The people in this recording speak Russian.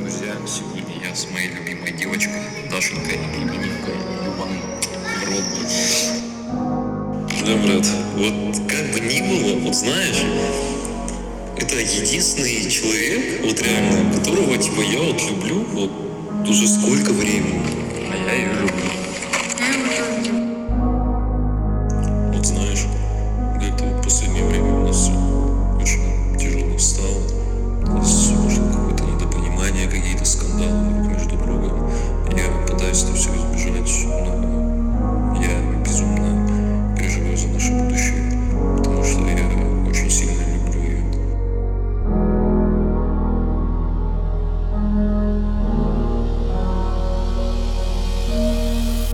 друзья, сегодня я с моей любимой девочкой Дашенькой, именинкой, любаным в рот. Да, брат, вот как бы ни было, вот знаешь, это единственный человек, вот реально, которого, типа, я вот люблю, вот уже сколько времени. А я ее люблю.